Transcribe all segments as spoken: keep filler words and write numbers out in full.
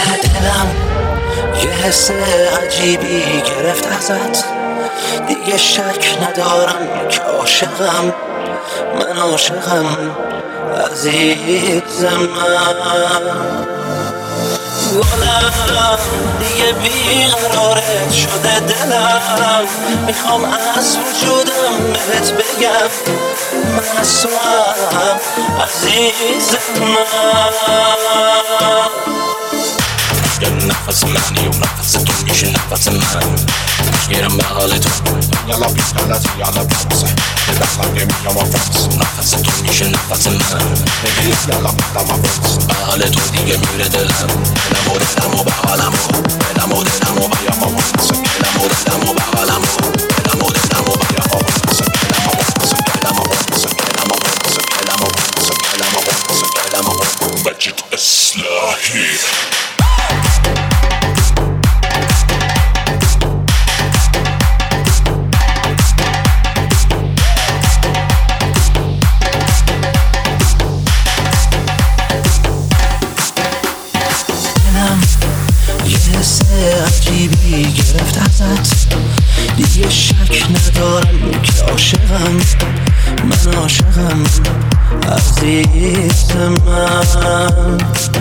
دلم یه حس عجیبی گرفت ازت، دیگه شک ندارم که عاشقم، من عاشقم عزیز من. گلم دیگه بیقرارت شده دلم، میخوام از وجودم بهت بگم من از تو هم عزیز من. یه نفس منی و نفس تو میشه نفس من، میرم به حال تو یالا بیس غلطی یالا بامسه یه دستم که میام آفرس، نفس تو میشه نفس من، نگیریس یالا بدم آفرس، به حال تو دیگه میره دلم، دلم و دلم و به حالم و دلم و دلم و بیام آفرس، دلم و دلم و به حالم و دلم و دلم و بیام آفرس، دلم آفرس، دلم آفرس، دلم آفرس، دلم آفرس، دلم آفرس، دلم آفرس. مجید اصلاحی عجیبی گرفت ازت، دیگه شک ندارم که عاشقم، من عاشقم عزیز من.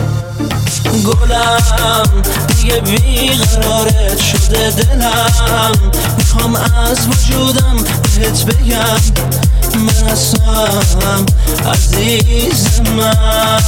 گلم دیگه بیقرارت شده دلم، میخوام از وجودم بهت بگم من هستم عزیز من.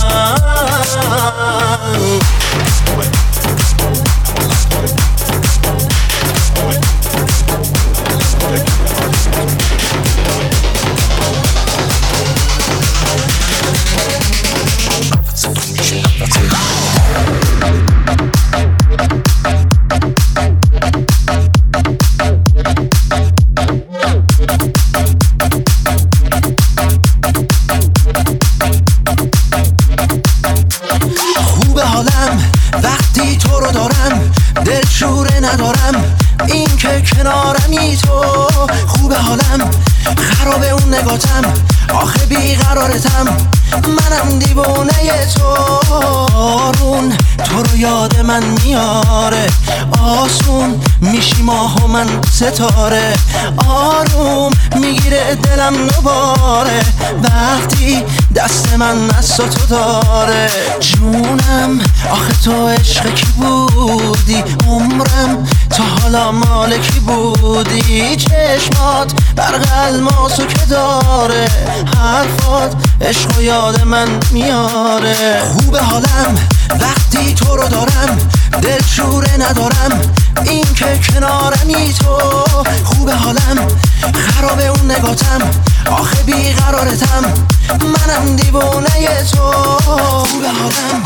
خوبه حالم وقتی تو رو دارم، دلشوره ندارم این که کنارمی تو. خوبه حالم خرابه اون نگاتم، آخه بیقرارتم منم دیوونه تو. آرون تو رو یاد من میاره، آسون میشی ماه و من ستاره، آروم میگیره دلم دوباره وقتی دست من دست تو داره. جونم آخه تو عشق کی بودی، عمرم تا حالا مال کی بودی، چشمات برق الماسو که داره، حرفات عشق و یاد من میاره. خوبه حالم وقتی تو رو دارم، دلشوره ندارم این که کنارمی تو. خوبه حالم خرابه اون نگاتم، آخه بیقرارتم منم دیوونه تو. خوبه حالم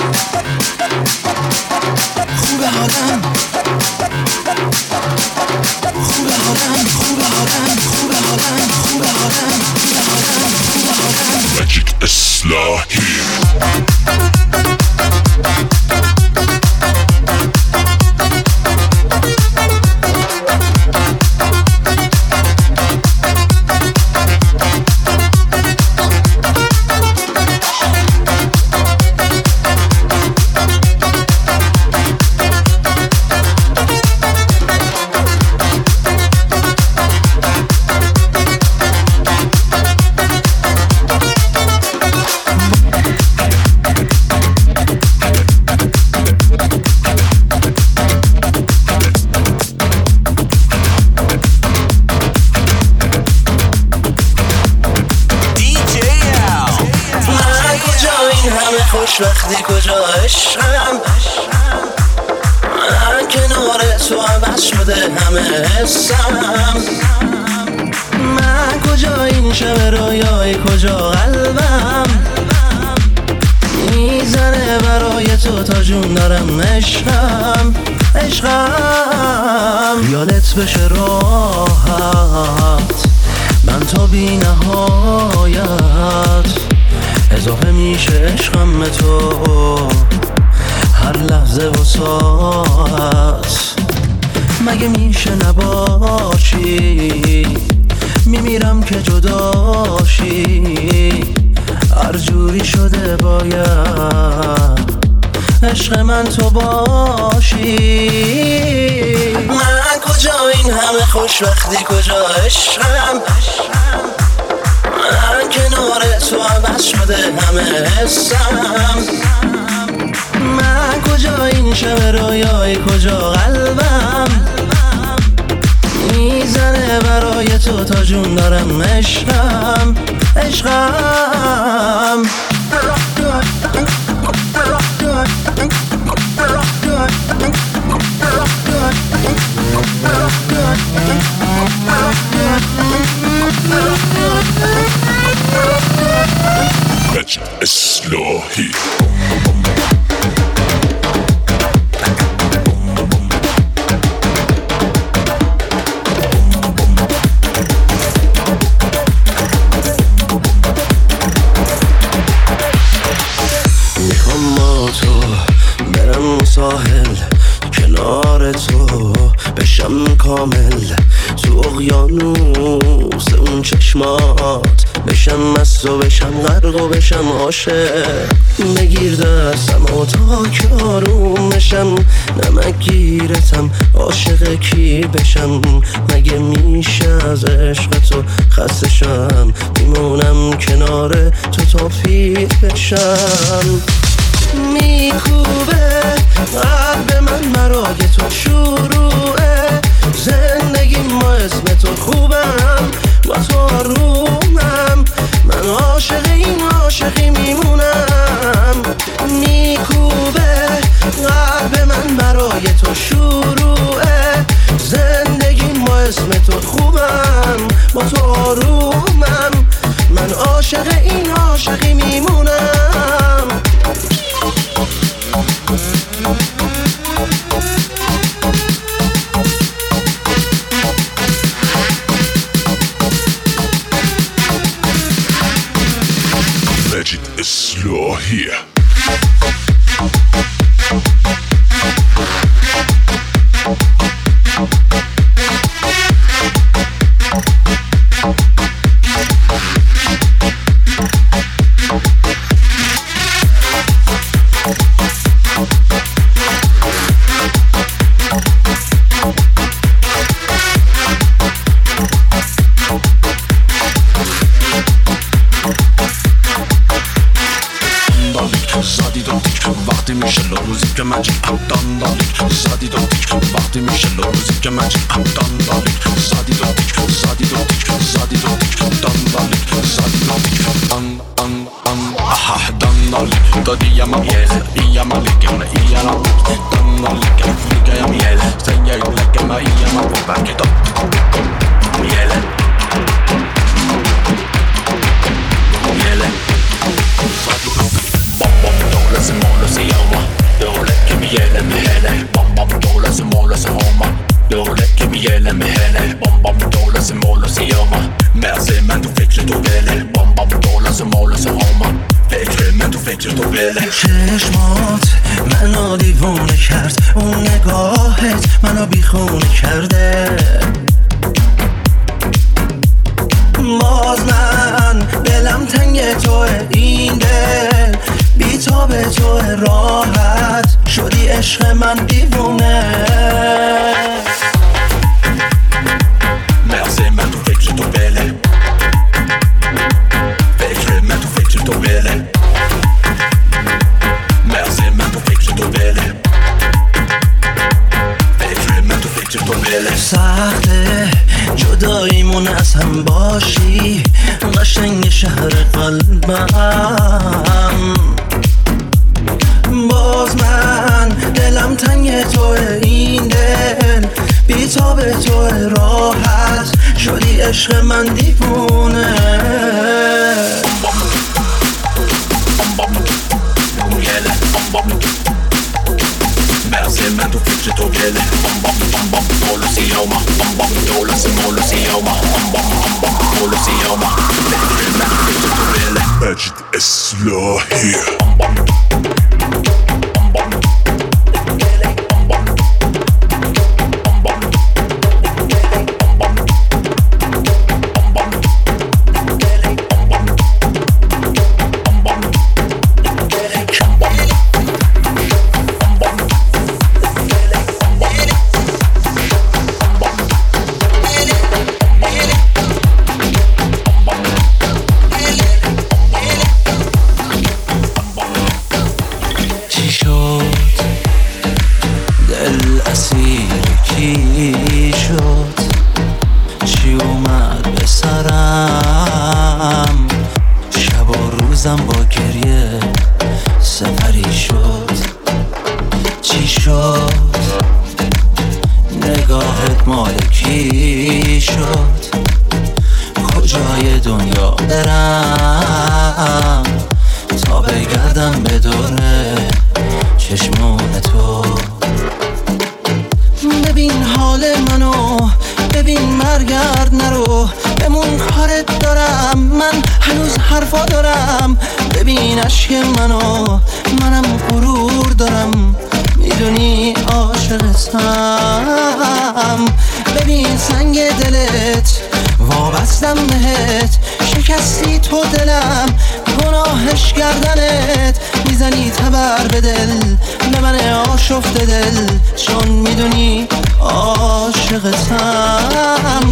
خوبه حالم خوبه حالم خوبه حالم خوبه حالم خوبه حالم خوبه حالم خوبه حالم. مجید اصلاحی خوشبختی کجا عشقم، من کنار تو عوض شده همه حسم. من کجا این شب رویای کجا قلبم میزنه برای تو تا جون دارم عشقم عشقم. یادت بشه راحت من تا بی نهایت، اضافه میشه عشقم به تو هر لحظه و ساعت. مگه میشه نباشی، میمیرم که جداشی، هر جوری شده باید عشق من تو باشی. من کجا این همه خوشبختی، کجا عشقم؟ من کنار تو عوض شده همه حسم. من کجا این شب رویای، کجا قلبم میزنه برای تو تا جون دارم. عشقم عشقم مجد اصلاحی. میخوام با تو برم ساحل، کنار تو بشم کامل، تو اقیانوس اون چشمات بشم مست و بشم غرق و بشم عاشق. بگیر دستم و تا که آروم بشم، نمک گیرتم عاشق کی بشم؟ مگه میشه از عشق تو خسته شم؟ میمونم کنار تو تا پیر بشم. میکوبه قلب من برای تو شروعه زندگی، ما اسم تو خوبم، با تو آرومم، من عاشق این عاشقی میمونم. میکوبه قلب من برای تو شروعه زندگی، ما اسم تو خوبم، با تو آرومم، من عاشق این عاشقی میمونم. مجد اصلاحی. زادی دادیک وقتی میشه روزی که من جیبم داندالیک. زادی دادیک وقتی میشه روزی که من جیبم داندالیک. زادی دادیک زادی دادیک زادی دادیک داندالیک. زادی دادیک دان دان دان آها داندالیک. دادیم میل ایم لیکن ایم داندالیک. دیگه میل سنگی لکه ما ایم وقتی داد میل میل. دولة سمولة سيومة دولة كميالة مهالة بام بام. دولة سمولة سهومة دولة كميالة مهالة بام بام. دولة سمولة سيومة مرسي من تو فکر تو بله بام بام. دولة سمولة سهومة فکر من تو فکر تو بله. چشمات منو دیوونه کرد، اون نگاهت منو بیخونه کرده. باز من دلم تنگ توه، این دل بی تا به تو راحت شدی عشق من دیوونه. مرسی من تو فکر تو بله فکر من تو فکر تو بله. مرسی من تو فکر تو بله فکر من تو فکر تو بله. سخته جداییمون از هم باشی، قشنگ شهر قلبم. باز من دلم تنگ توه، این دل بی تا به تو راحت شدی عشق من دیوونه. مرسی من تو فکر تو گله بام بام بام بام. دولة سيومة بام بام. دولة سمولة سيومة بام بام بام بام. دولة سيومة فكر من تو فكر تو گله. مجد اصلاحی. بام بام بام بام. شد نگاهت مال کی شد کجای دنیا برم تا بگردم به دوره چشمون تو ببین حال منو ببین برگرد نرو بمون کارت دارم من هنوز حرفا دارم ببین عشق منو منم غرور دارم میدونی عاشقتم ببین سنگ دلت وابستم بهت شکستی تو دلم گناهش گردنت میزنی تبر به دل به من آشفته دل چون میدونی عاشقتم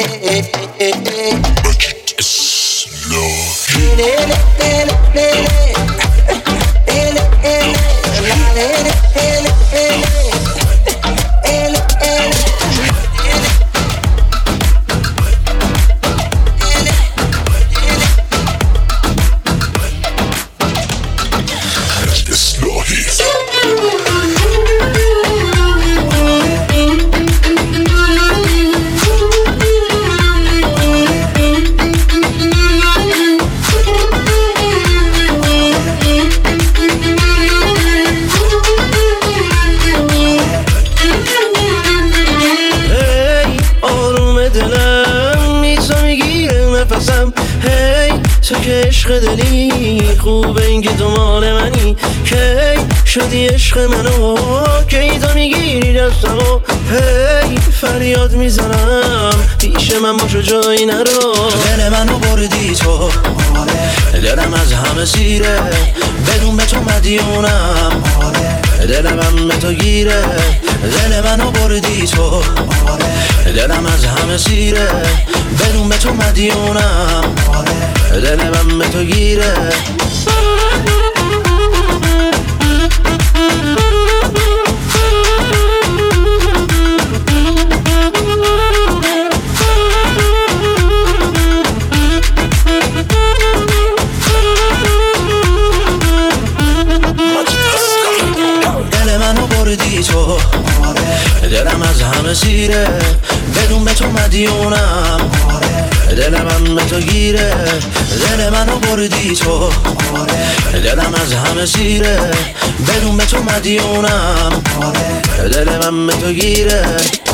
هی تو که عشق دلی خوبه این که تو مال منی کی شدی عشق منو کی تو میگیری دستمو هی فریاد میزنم پیش من باشو جایی نرو دل منو بردی تو دلم از همه سیره بدون به تو مدیونم دل من به تو گیره دل منو بردی تو دلم از همه سیره بدون به تو مدیونم دل من به تو گیره دل منو بردی تو دلم از همه سیره بدون به تو مدیونم دل من به تو گیره دل منو بردی تو دلم از همه سیره بدون به تو مدیونم دل من به تو گیره